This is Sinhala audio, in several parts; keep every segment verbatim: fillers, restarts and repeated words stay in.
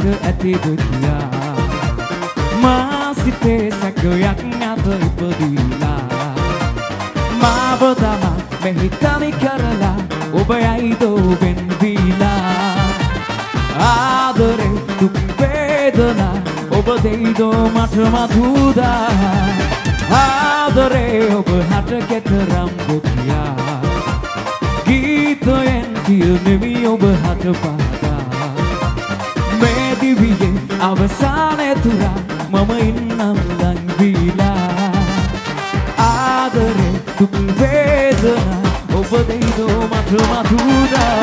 ඇතිද කියා මා සිතේ සැකයක් නැත ඉපදිලා මාව තමා මෙහි තනි කරලා ඔබ යයිද ඔබෙන් දීලා ආදරේ දුක් වේදනා ඔබ දෙයිද මට මතුදා ආදරේ ඔබ හට කෙතරම් දුකියා ගීතයෙන් කියනෙමි ඔබ හට පාදා මේ දිවියේ අවසානය තුරා මම ඉන්නම් ලං වීලා ආදරේ දුක් වේදනා ඔබ දෙයිද මට මතුදා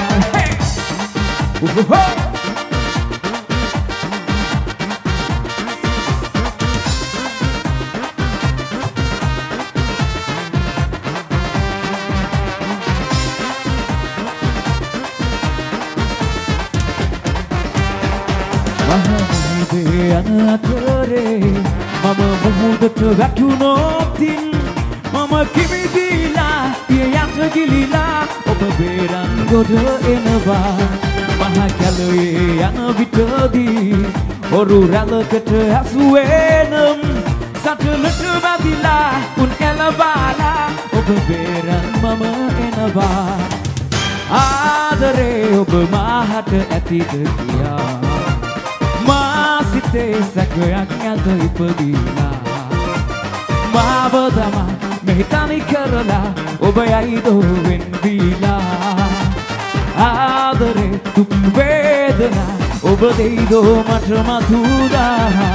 යන අතරේ මම මුහුදට වැටුණොතින් මම කිමිදිලා පිය යට ගිලිලා ඔබ බේරන් ගොඩ එනවා මහ කැලේ යන විටදී ඔරු රැළකට ඇසුවේනම් සටලට වැදිලා උන් එළවාලා ඔබ බේරන් මම එනවා ආදරේ ඔබ මාහට ඇතිද කියා මා සිතේ සැකයක් නැත ඉපදිලා මාව තමා මෙහි තනි කරලා ඔබ යයිද වෙන් දීලා ආදරේ දුක් වේදනා ඔබ දෙයිද මට මතුදා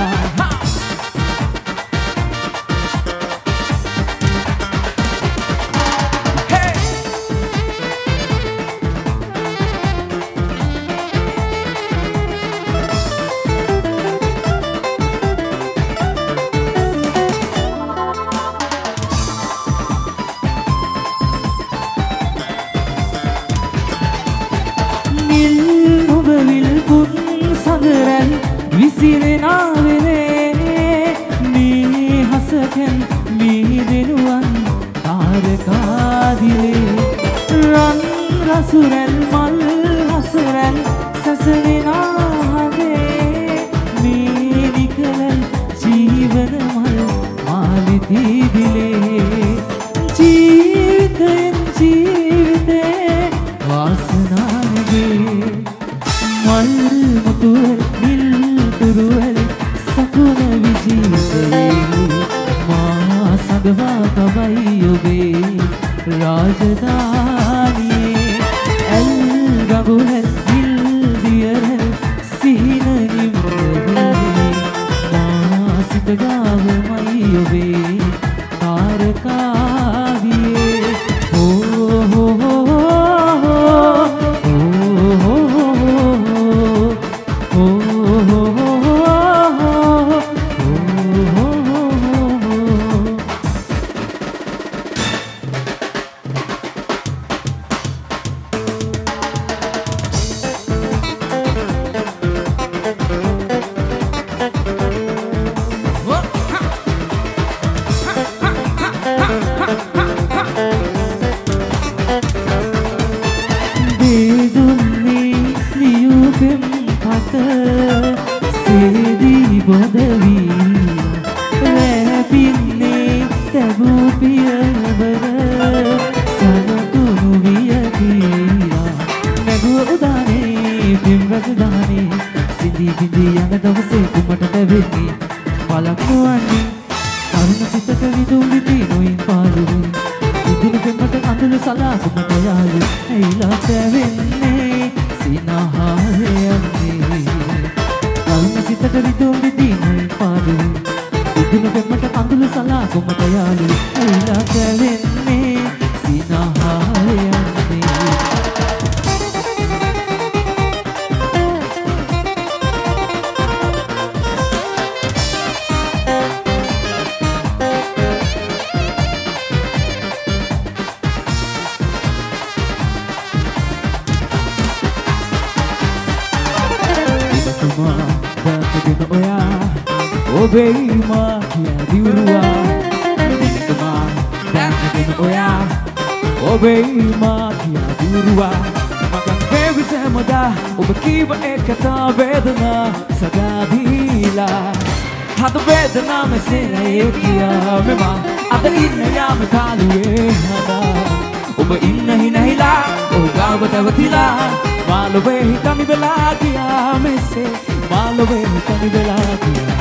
Obey ma kia durua makan විසමදා ඔබ කීව එකට වේදනා සදාදීලා හද වේදනා මෙසේරේ කියා මෙම අද ඉන්න යාම කාලුවේ හදා ඔබ ඉන්න හිනහිලා ඔහු ගාව තවතිලා මාළොවේ හිතමි වෙලා කියා මෙසේ මාළොවේ හිතමි වෙලා කියා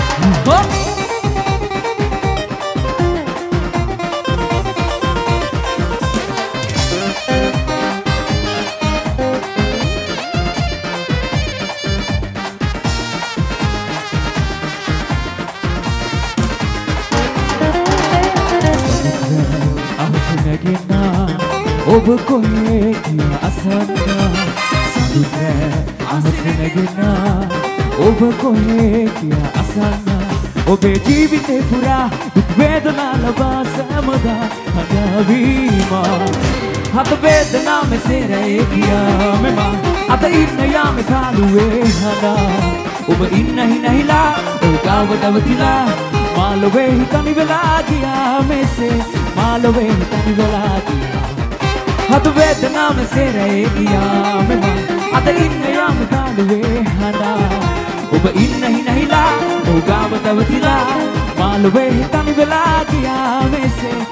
ඔබ කොහේ කියා අසන්නා සඳුරෑ අහස නැගෙනා ඔබ කොහේ කියා අසන්නා ඔබේ ජීවිතේ පුරා දුක් වේදනා ලබා සෑමදා හදාවීමා හද වේදනා මෙසේරේ කියා මෙම අද ඉන්න යාමේ කාලුවේ හදා ඔබ ඉන්න හිනහිලා ඔහු ගාව තවතිලා මාළොවේ හිතමි වෙලා ගියා මෙසේ මාළොවේ හිතමි වෙලා ගියා හද වේදනා මෙසේරේ කියා මෙම අද ඉන්න යාම කාලුවේ හදා ඔබ ඉන්න හිනහිලා ඔහු ගාව තවතිලා මාළොවේ හිතමි වෙලා ගියා මෙසේ